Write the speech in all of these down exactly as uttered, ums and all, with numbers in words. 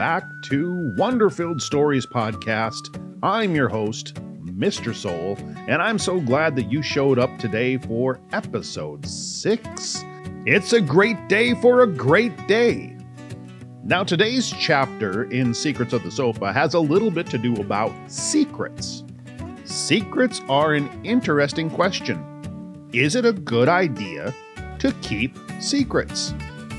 back to Wonderfilled Stories Podcast. I'm your host, Mister Soul, and I'm so glad that you showed up today for episode six. It's a great day for a great day. Now, today's chapter in Secrets of the Sofa has a little bit to do about secrets. Secrets are an interesting question. Is it a good idea to keep secrets?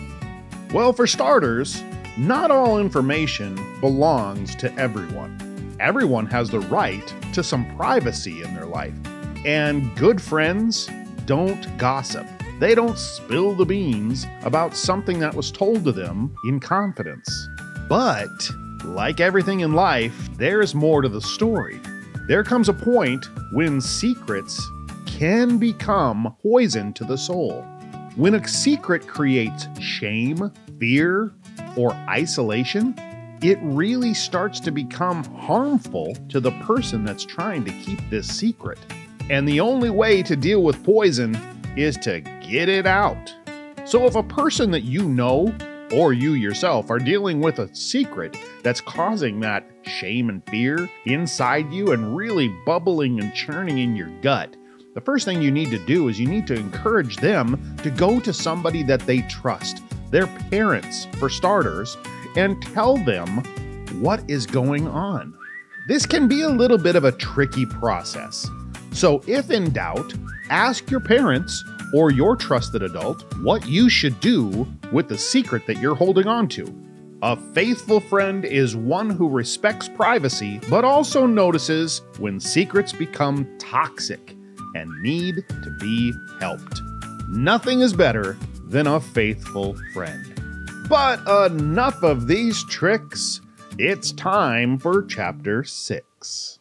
Well, for starters, not all information belongs to everyone. Everyone has the right to some privacy in their life. And good friends don't gossip. They don't spill the beans about something that was told to them in confidence. But, like everything in life, there's more to the story. There comes a point when secrets can become poison to the soul. When a secret creates shame, fear, or isolation, it really starts to become harmful to the person that's trying to keep this secret. And the only way to deal with poison is to get it out. So if a person that you know, or you yourself, are dealing with a secret that's causing that shame and fear inside you and really bubbling and churning in your gut, the first thing you need to do is you need to encourage them to go to somebody that they trust, their parents for starters, and tell them what is going on. This can be a little bit of a tricky process. So if in doubt, ask your parents or your trusted adult what you should do with the secret that you're holding on to. A faithful friend is one who respects privacy, but also notices when secrets become toxic and need to be helped. Nothing is better than a faithful friend. But enough of these tricks. It's time for Chapter six.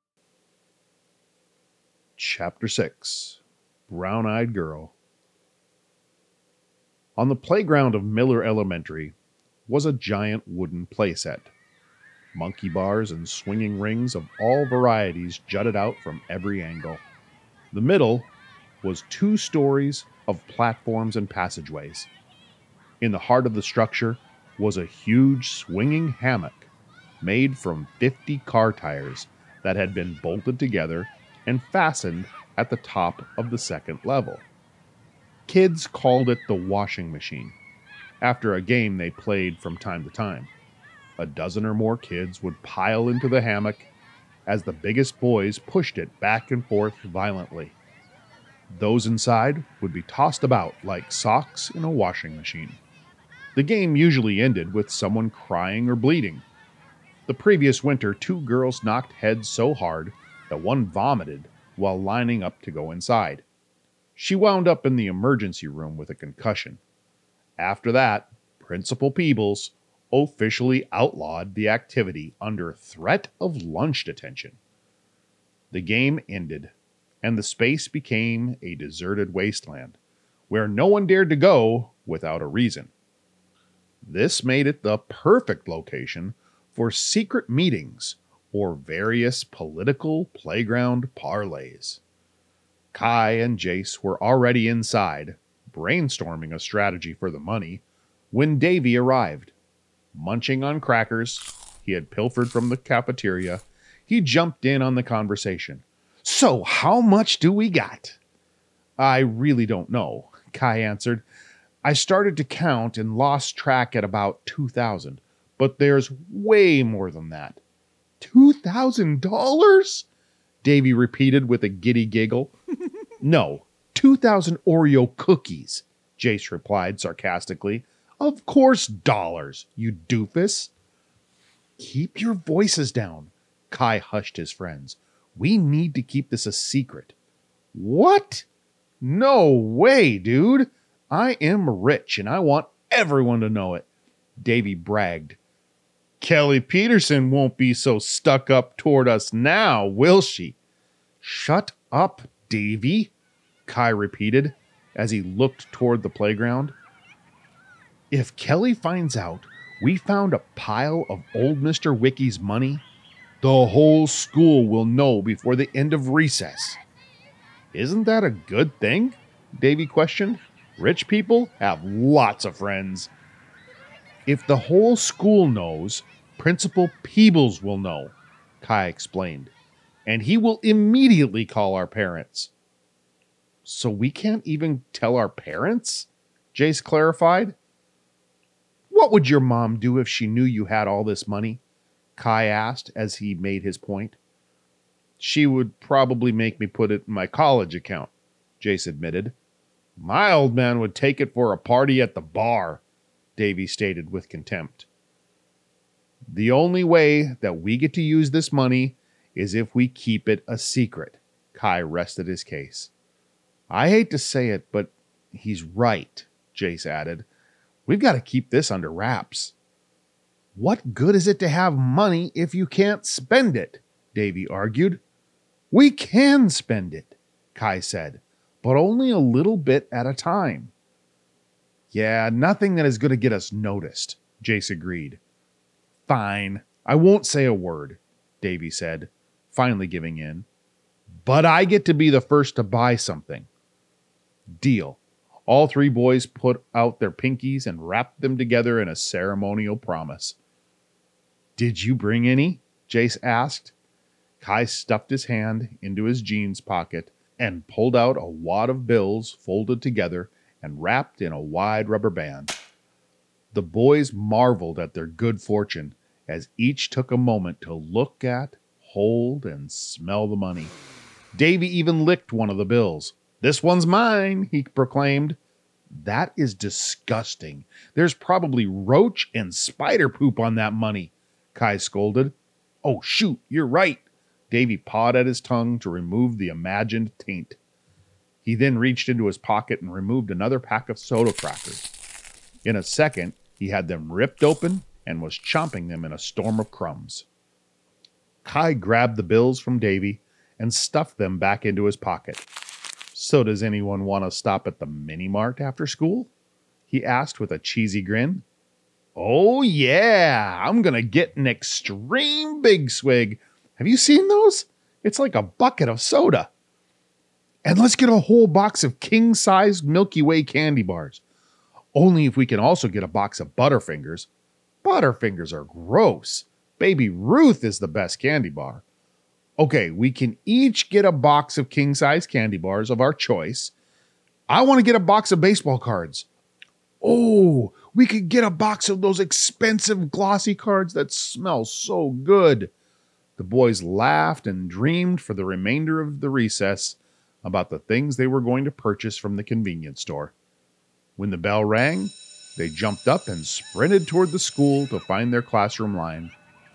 Chapter six. Brown-Eyed Girl. On the playground of Miller Elementary was a giant wooden playset. Monkey bars and swinging rings of all varieties jutted out from every angle. The middle was two stories of platforms and passageways. In the heart of the structure was a huge swinging hammock made from fifty car tires that had been bolted together and fastened at the top of the second level. Kids called it the washing machine, after a game they played from time to time. A dozen or more kids would pile into the hammock as the biggest boys pushed it back and forth violently. Those inside would be tossed about like socks in a washing machine. The game usually ended with someone crying or bleeding. The previous winter, two girls knocked heads so hard that one vomited while lining up to go inside. She wound up in the emergency room with a concussion. After that, Principal Peebles officially outlawed the activity under threat of lunch detention. The game ended, and the space became a deserted wasteland, where no one dared to go without a reason. This made it the perfect location for secret meetings or various political playground parlays. Kai and Jace were already inside, brainstorming a strategy for the money, when Davy arrived. Munching on crackers he had pilfered from the cafeteria, he jumped in on the conversation. "So, how much do we got?" "I really don't know," Kai answered. "I started to count and lost track at about two thousand, but there's way more than that." Two thousand dollars? Davy repeated with a giddy giggle. "No, two thousand Oreo cookies," Jace replied sarcastically. "Of course dollars, you doofus." "Keep your voices down," Kai hushed his friends. "We need to keep this a secret." "What? No way, dude. I am rich and I want everyone to know it," Davy bragged. "Kelly Peterson won't be so stuck up toward us now, will she?" "Shut up, Davy," Kai repeated as he looked toward the playground. "If Kelly finds out we found a pile of old Mister Wicky's money, the whole school will know before the end of recess." "Isn't that a good thing?" Davy questioned. "Rich people have lots of friends." If the whole school knows, Principal Peebles will know, Kai explained, and he will immediately call our parents. So we can't even tell our parents? Jace clarified. What would your mom do if she knew you had all this money? Kai asked as he made his point. She would probably make me put it in my college account, Jace admitted. My old man would take it for a party at the bar, Davy stated with contempt. The only way that we get to use this money is if we keep it a secret, Kai rested his case. I hate to say it, but he's right, Jace added. We've got to keep this under wraps. What good is it to have money if you can't spend it? Davy argued. We can spend it, Kai said, but only a little bit at a time. Yeah, nothing that is going to get us noticed, Jace agreed. Fine, I won't say a word, Davy said, finally giving in. But I get to be the first to buy something. Deal. All three boys put out their pinkies and wrapped them together in a ceremonial promise. Did you bring any? Jace asked. Kai stuffed his hand into his jeans pocket and pulled out a wad of bills folded together and wrapped in a wide rubber band. The boys marveled at their good fortune as each took a moment to look at, hold, and smell the money. Davy even licked one of the bills. This one's mine, he proclaimed. That is disgusting. There's probably roach and spider poop on that money, Kai scolded. Oh, shoot, you're right. Davy pawed at his tongue to remove the imagined taint. He then reached into his pocket and removed another pack of soda crackers. In a second, he had them ripped open and was chomping them in a storm of crumbs. Kai grabbed the bills from Davy and stuffed them back into his pocket. So does anyone want to stop at the mini-mart after school? He asked with a cheesy grin. Oh yeah, I'm going to get an extreme big swig. Have you seen those? It's like a bucket of soda. And let's get a whole box of king-sized Milky Way candy bars. Only if we can also get a box of Butterfingers. Butterfingers are gross. Baby Ruth is the best candy bar. Okay, we can each get a box of king-size candy bars of our choice. I want to get a box of baseball cards. Oh, we could get a box of those expensive glossy cards that smell so good. The boys laughed and dreamed for the remainder of the recess about the things they were going to purchase from the convenience store. When the bell rang, they jumped up and sprinted toward the school to find their classroom line.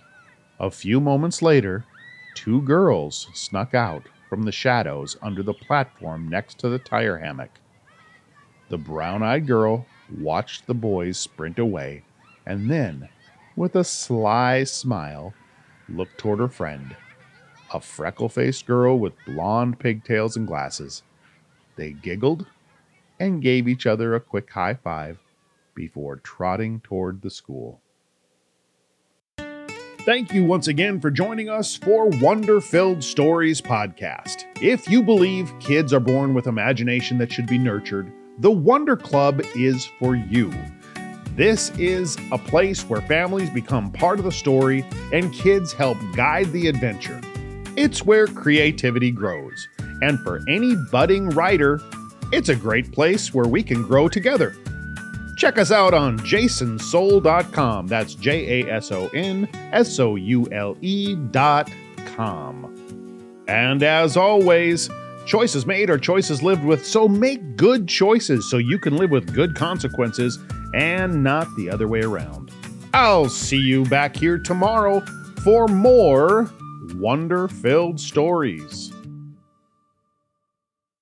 A few moments later, two girls snuck out from the shadows under the platform next to the tire hammock. The brown-eyed girl watched the boys sprint away and then, with a sly smile, looked toward her friend, a freckle-faced girl with blonde pigtails and glasses. They giggled and gave each other a quick high five before trotting toward the school. Thank you once again for joining us for Wonder-Filled Stories podcast. If you believe kids are born with imagination that should be nurtured, the Wonder Club is for you. This is a place where families become part of the story and kids help guide the adventure. It's where creativity grows. And for any budding writer, it's a great place where we can grow together. Check us out on jason soule dot com. That's J A S O N S O U L E dot com. And as always, choices made are choices lived with, so make good choices so you can live with good consequences and not the other way around. I'll see you back here tomorrow for more wonder-filled stories.